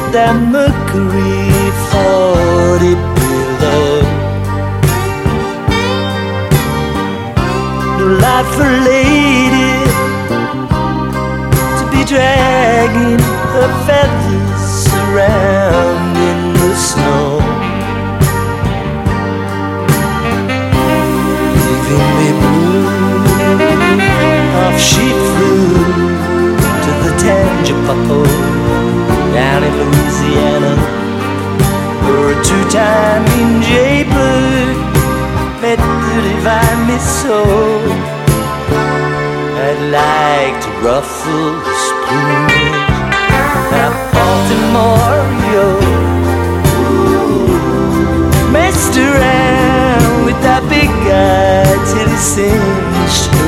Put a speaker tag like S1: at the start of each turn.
S1: that Mercury 40 below. No light for a lady to be dragging her feathers around in the snow, leaving me blue. Off she flew to the Tangipahoa down in Louisiana, for a two-time jaybird met the divine Miss Soul. I'd like to ruffle his plumage. Now Baltimore, yo, messed around with that big guy till he singed.